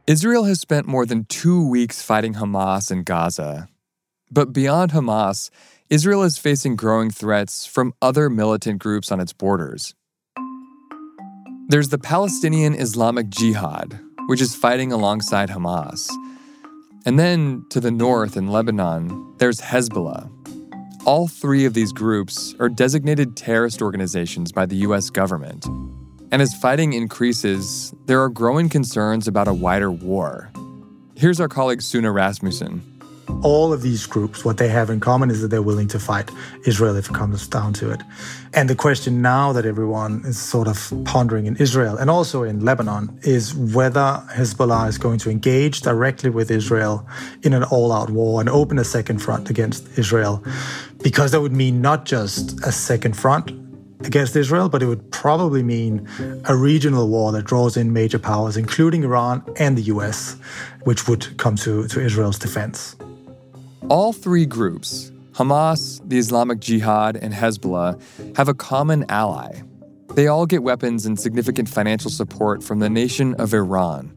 Israel has spent more than 2 weeks fighting Hamas in Gaza. But beyond Hamas, Israel is facing growing threats from other militant groups on its borders. There's the Palestinian Islamic Jihad, which is fighting alongside Hamas. And then, to the north in Lebanon, there's Hezbollah. All three of these groups are designated terrorist organizations by the U.S. government. And as fighting increases, there are growing concerns about a wider war. Here's our colleague Sune Rasmussen. All of these groups, what they have in common is that they're willing to fight Israel if it comes down to it. And the question now that everyone is sort of pondering in Israel and also in Lebanon is whether Hezbollah is going to engage directly with Israel in an all-out war and open a second front against Israel. Because that would mean not just a second front against Israel, but it would probably mean a regional war that draws in major powers, including Iran and the US, which would come to Israel's defense. All three groups, Hamas, the Islamic Jihad, and Hezbollah, have a common ally. They all get weapons and significant financial support from the nation of Iran.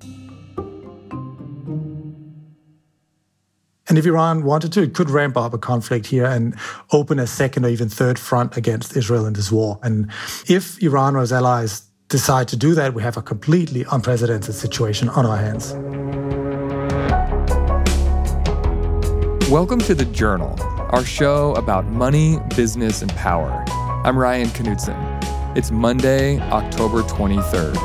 And if Iran wanted to, it could ramp up a conflict here and open a second or even third front against Israel in this war. And if Iran or its allies decide to do that, we have a completely unprecedented situation on our hands. Welcome to The Journal, our show about money, business, and power. I'm Ryan Knutson. It's Monday, October 23rd.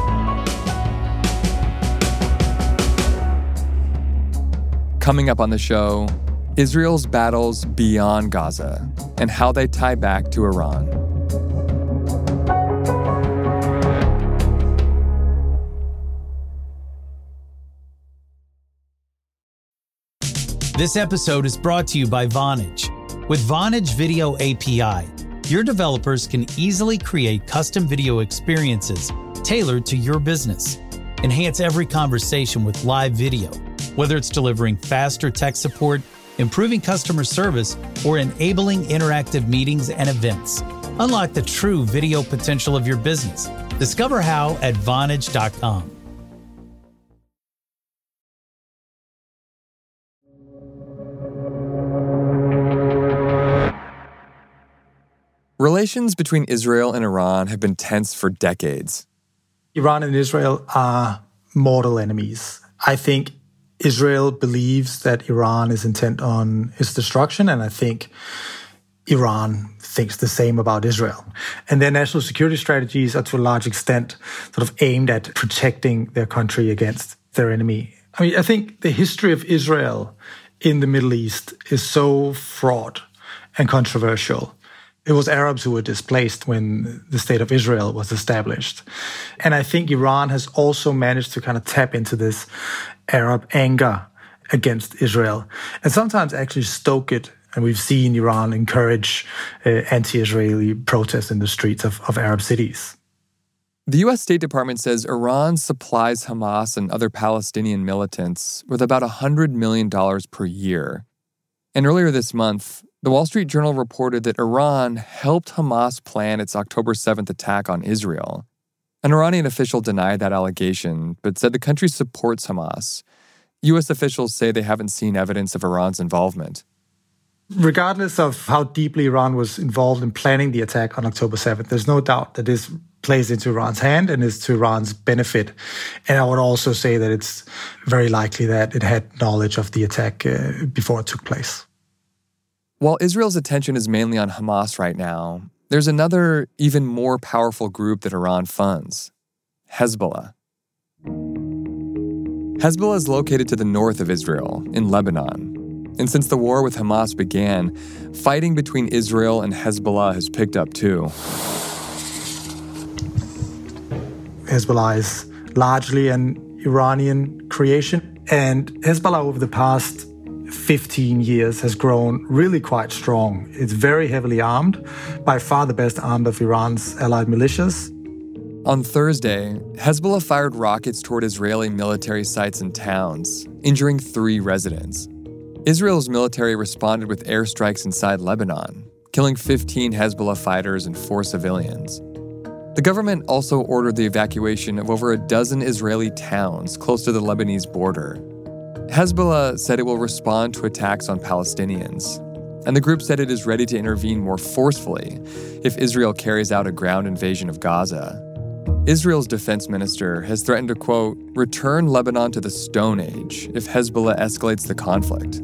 Coming up on the show, Israel's battles beyond Gaza and how they tie back to Iran. This episode is brought to you by Vonage. With Vonage Video API, your developers can easily create custom video experiences tailored to your business. Enhance every conversation with live video, whether it's delivering faster tech support, improving customer service, or enabling interactive meetings and events. Unlock the true video potential of your business. Discover how at Vonage.com. Relations between Israel and Iran have been tense for decades. Iran and Israel are mortal enemies. I think Israel believes that Iran is intent on its destruction, and I think Iran thinks the same about Israel. And their national security strategies are to a large extent sort of aimed at protecting their country against their enemy. I mean, I think the history of Israel in the Middle East is so fraught and controversial. It was Arabs who were displaced when the state of Israel was established. And I think Iran has also managed to kind of tap into this Arab anger against Israel and sometimes actually stoke it. And we've seen Iran encourage anti-Israeli protests in the streets of Arab cities. The U.S. State Department says Iran supplies Hamas and other Palestinian militants with about $100 million per year. And earlier this month, the Wall Street Journal reported that Iran helped Hamas plan its October 7th attack on Israel. An Iranian official denied that allegation, but said the country supports Hamas. U.S. officials say they haven't seen evidence of Iran's involvement. Regardless of how deeply Iran was involved in planning the attack on October 7th, there's no doubt that this plays into Iran's hand and is to Iran's benefit. And I would also say that it's very likely that it had knowledge of the attack before it took place. While Israel's attention is mainly on Hamas right now, there's another, even more powerful group that Iran funds, Hezbollah. Hezbollah is located to the north of Israel, in Lebanon. And since the war with Hamas began, fighting between Israel and Hezbollah has picked up too. Hezbollah is largely an Iranian creation, and Hezbollah over the past 15 years has grown really quite strong. It's very heavily armed, by far the best armed of Iran's allied militias. On Thursday, Hezbollah fired rockets toward Israeli military sites and towns, injuring 3 residents. Israel's military responded with airstrikes inside Lebanon, killing 15 Hezbollah fighters and 4 civilians. The government also ordered the evacuation of over a dozen Israeli towns close to the Lebanese border. Hezbollah said it will respond to attacks on Palestinians, and the group said it is ready to intervene more forcefully if Israel carries out a ground invasion of Gaza. Israel's defense minister has threatened to, quote, return Lebanon to the Stone Age if Hezbollah escalates the conflict.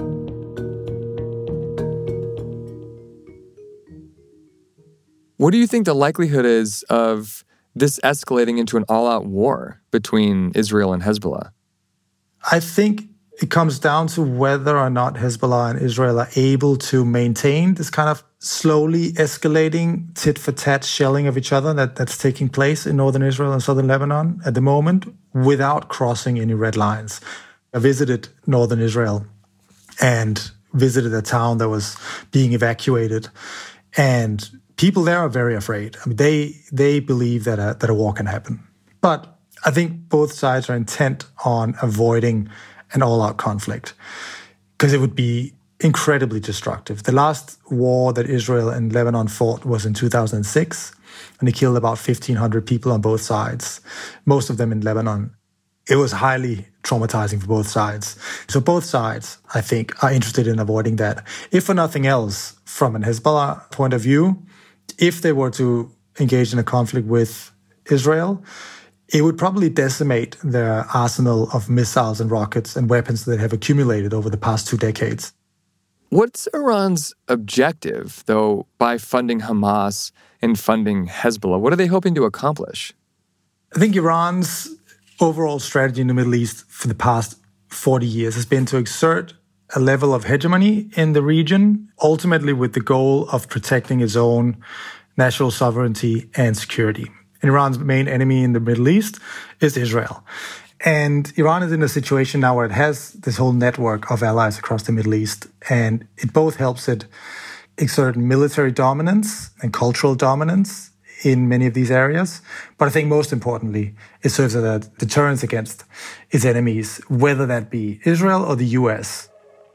What do you think the likelihood is of this escalating into an all-out war between Israel and Hezbollah? I think it comes down to whether or not Hezbollah and Israel are able to maintain this kind of slowly escalating tit-for-tat shelling of each other that's taking place in northern Israel and southern Lebanon at the moment without crossing any red lines. I visited northern Israel and visited a town that was being evacuated, and people there are very afraid. I mean, they believe that a war can happen. But I think both sides are intent on avoiding an all-out conflict because it would be incredibly destructive. The last war that Israel and Lebanon fought was in 2006, and they killed about 1,500 people on both sides, most of them in Lebanon. It was highly traumatizing for both sides. So both sides, I think, are interested in avoiding that. If for nothing else, from an Hezbollah point of view, if they were to engage in a conflict with Israel, it would probably decimate their arsenal of missiles and rockets and weapons that they have accumulated over the past 2 decades. What's Iran's objective, though, by funding Hamas and funding Hezbollah? What are they hoping to accomplish? I think Iran's overall strategy in the Middle East for the past 40 years has been to exert a level of hegemony in the region, ultimately with the goal of protecting its own national sovereignty and security. And Iran's main enemy in the Middle East is Israel. And Iran is in a situation now where it has this whole network of allies across the Middle East, and it both helps it exert military dominance and cultural dominance in many of these areas. But I think most importantly, it serves as a deterrence against its enemies, whether that be Israel or the US.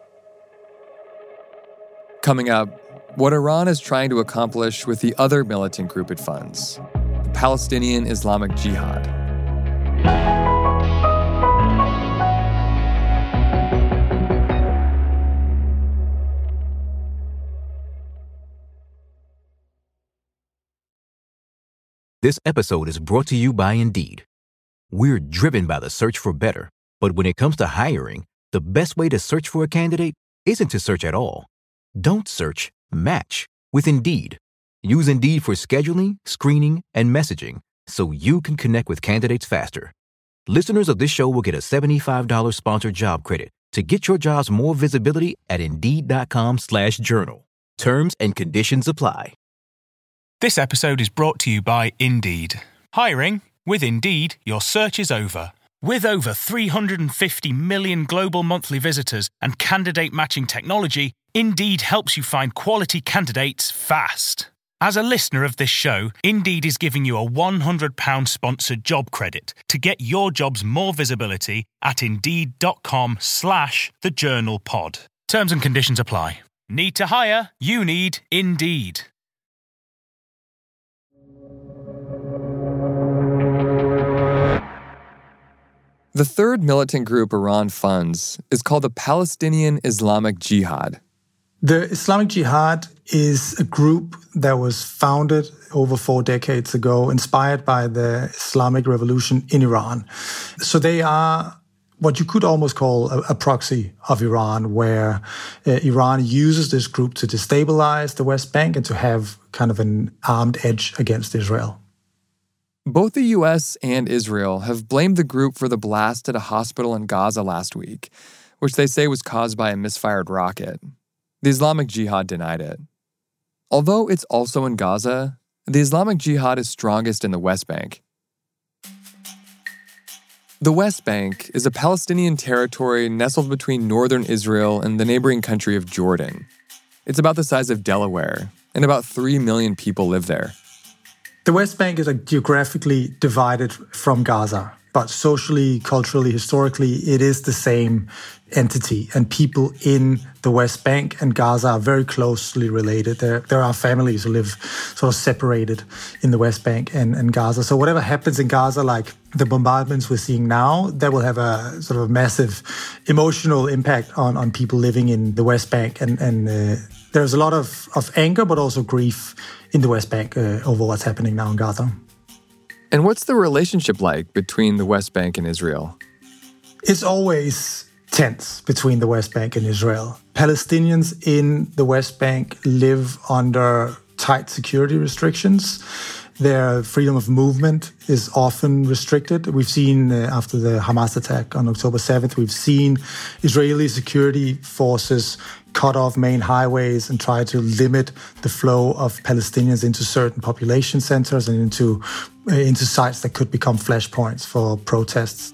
Coming up, what Iran is trying to accomplish with the other militant group it funds, the Palestinian Islamic Jihad. This episode is brought to you by Indeed. We're driven by the search for better, but when it comes to hiring, the best way to search for a candidate isn't to search at all. Don't search, match with Indeed. Use Indeed for scheduling, screening, and messaging so you can connect with candidates faster. Listeners of this show will get a $75 sponsored job credit to get your jobs more visibility at Indeed.com/journal. Terms and conditions apply. This episode is brought to you by Indeed. Hiring? With Indeed, your search is over. With over 350 million global monthly visitors and candidate matching technology, Indeed helps you find quality candidates fast. As a listener of this show, Indeed is giving you a £100 sponsored job credit to get your jobs more visibility at Indeed.com/thejournalpod. Terms and conditions apply. Need to hire? You need Indeed. The third militant group Iran funds is called the Palestinian Islamic Jihad. The Islamic Jihad is a group that was founded over 4 decades ago, inspired by the Islamic Revolution in Iran. So they are what you could almost call a proxy of Iran, where Iran uses this group to destabilize the West Bank and to have kind of an armed edge against Israel. Both the U.S. and Israel have blamed the group for the blast at a hospital in Gaza last week, which they say was caused by a misfired rocket. The Islamic Jihad denied it. Although it's also in Gaza, the Islamic Jihad is strongest in the West Bank. The West Bank is a Palestinian territory nestled between northern Israel and the neighboring country of Jordan. It's about the size of Delaware, and about 3 million people live there. The West Bank is geographically divided from Gaza. But socially, culturally, historically, it is the same entity. And people in the West Bank and Gaza are very closely related. There are families who live sort of separated in the West Bank and Gaza. So whatever happens in Gaza, like the bombardments we're seeing now, that will have a sort of massive emotional impact on people living in the West Bank. And there's a lot of anger, but also grief in the West Bank over what's happening now in Gaza. And what's the relationship like between the West Bank and Israel? It's always tense between the West Bank and Israel. Palestinians in the West Bank live under tight security restrictions. Their freedom of movement is often restricted. We've seen after the Hamas attack on October 7th, we've seen Israeli security forces cut off main highways and try to limit the flow of Palestinians into certain population centers and into sites that could become flashpoints for protests.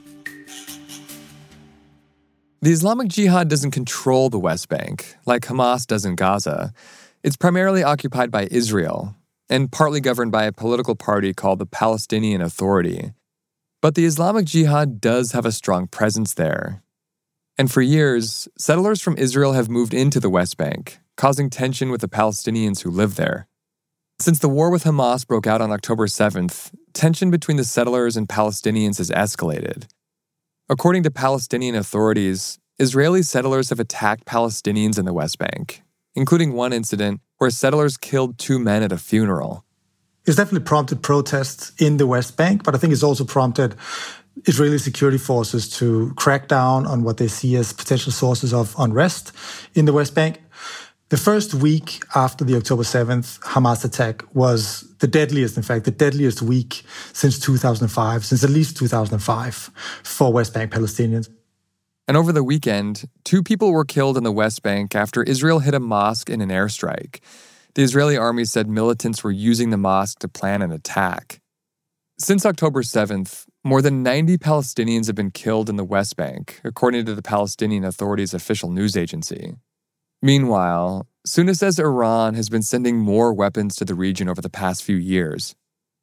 The Islamic Jihad doesn't control the West Bank like Hamas does in Gaza. It's primarily occupied by Israel and partly governed by a political party called the Palestinian Authority. But the Islamic Jihad does have a strong presence there. And for years, settlers from Israel have moved into the West Bank, causing tension with the Palestinians who live there. Since the war with Hamas broke out on October 7th, tension between the settlers and Palestinians has escalated. According to Palestinian authorities, Israeli settlers have attacked Palestinians in the West Bank, including one incident where settlers killed 2 men at a funeral. It's definitely prompted protests in the West Bank, but I think it's also prompted Israeli security forces to crack down on what they see as potential sources of unrest in the West Bank. The first week after the October 7th Hamas attack was the deadliest week since 2005, since at least 2005 for West Bank Palestinians. And over the weekend, 2 people were killed in the West Bank after Israel hit a mosque in an airstrike. The Israeli army said militants were using the mosque to plan an attack. Since October 7th, more than 90 Palestinians have been killed in the West Bank, according to the Palestinian Authority's official news agency. Meanwhile, Sunna says Iran has been sending more weapons to the region over the past few years.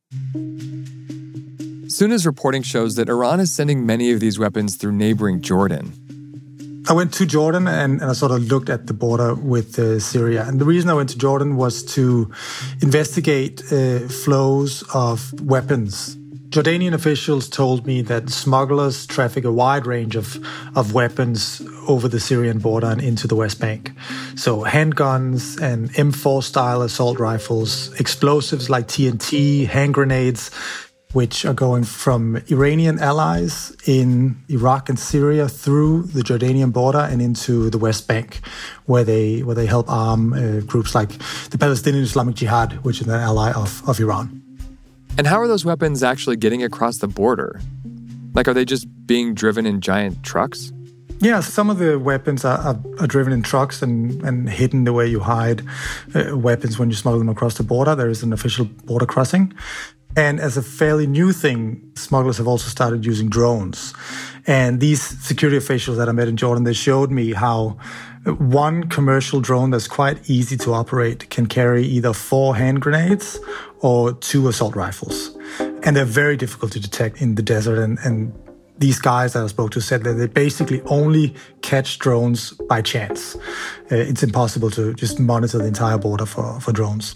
Sunna's reporting shows that Iran is sending many of these weapons through neighboring Jordan. I went to Jordan and I sort of looked at the border with Syria. And the reason I went to Jordan was to investigate flows of weapons. Jordanian officials told me that smugglers traffic a wide range of weapons over the Syrian border and into the West Bank. So handguns and M4-style assault rifles, explosives like TNT, hand grenades, which are going from Iranian allies in Iraq and Syria through the Jordanian border and into the West Bank, where they help arm groups like the Palestinian Islamic Jihad, which is an ally of Iran. And how are those weapons actually getting across the border? Like, are they just being driven in giant trucks? Yeah, some of the weapons are driven in trucks and hidden the way you hide weapons when you smuggle them across the border. There is an official border crossing. And as a fairly new thing, smugglers have also started using drones. And these security officials that I met in Jordan, they showed me how one commercial drone that's quite easy to operate can carry either 4 hand grenades or 2 assault rifles. And they're very difficult to detect in the desert. And these guys that I spoke to said that they basically only catch drones by chance. It's impossible to just monitor the entire border for drones.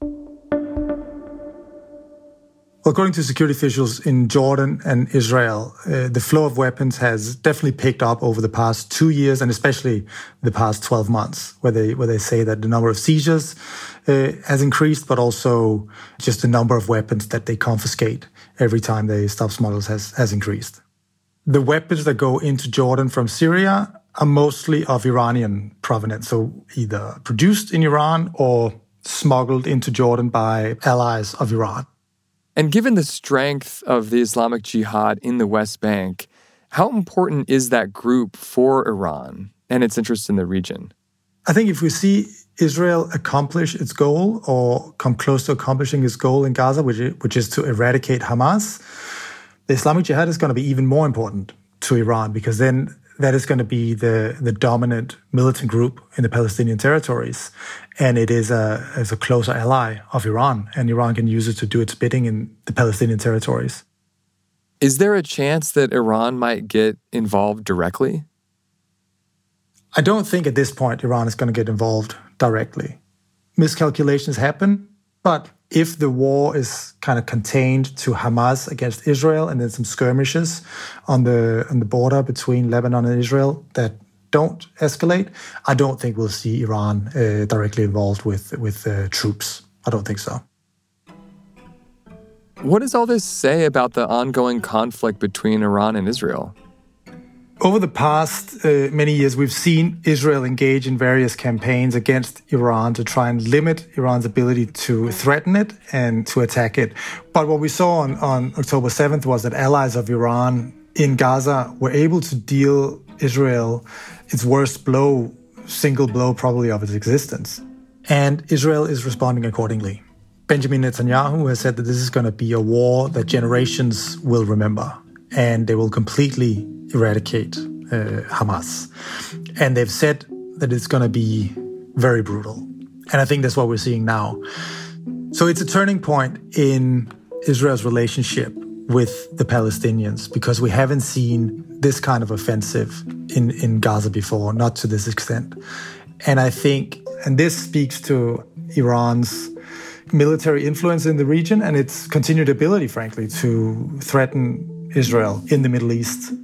According to security officials in Jordan and Israel, the flow of weapons has definitely picked up over the past 2 years and especially the past 12 months, where they say that the number of seizures has increased, but also just the number of weapons that they confiscate every time they stop smugglers has increased. The weapons that go into Jordan from Syria are mostly of Iranian provenance, so either produced in Iran or smuggled into Jordan by allies of Iran. And given the strength of the Islamic Jihad in the West Bank, how important is that group for Iran and its interests in the region? I think if we see Israel accomplish its goal or come close to accomplishing its goal in Gaza, which is to eradicate Hamas, the Islamic Jihad is going to be even more important to Iran, because then that is going to be the dominant militant group in the Palestinian territories. And it is a closer ally of Iran, and Iran can use it to do its bidding in the Palestinian territories. Is there a chance that Iran might get involved directly? I don't think at this point Iran is going to get involved directly. Miscalculations happen, but if the war is kind of contained to Hamas against Israel and then some skirmishes on the border between Lebanon and Israel that don't escalate, I don't think we'll see Iran directly involved with troops. I don't think so. What does all this say about the ongoing conflict between Iran and Israel? Over the past many years, we've seen Israel engage in various campaigns against Iran to try and limit Iran's ability to threaten it and to attack it. But what we saw on October 7th was that allies of Iran in Gaza were able to deal Israel its worst blow, single blow probably of its existence. And Israel is responding accordingly. Benjamin Netanyahu has said that this is going to be a war that generations will remember, and they will completely eradicate Hamas. And they've said that it's going to be very brutal. And I think that's what we're seeing now. So it's a turning point in Israel's relationship with the Palestinians, because we haven't seen this kind of offensive in Gaza before, not to this extent. And I think, and this speaks to Iran's military influence in the region and its continued ability, frankly, to threaten Israel in the Middle East.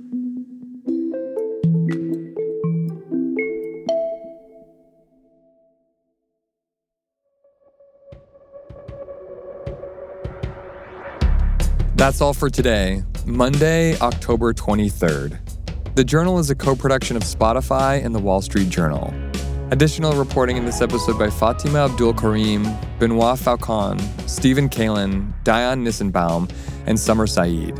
That's all for today, Monday, October 23rd. The Journal is a co-production of Spotify and The Wall Street Journal. Additional reporting in this episode by Fatima Abdul Karim, Benoit Falcon, Stephen Kalin, Diane Nissenbaum, and Summer Saeed.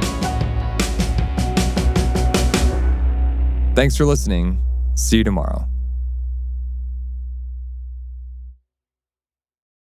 Thanks for listening. See you tomorrow.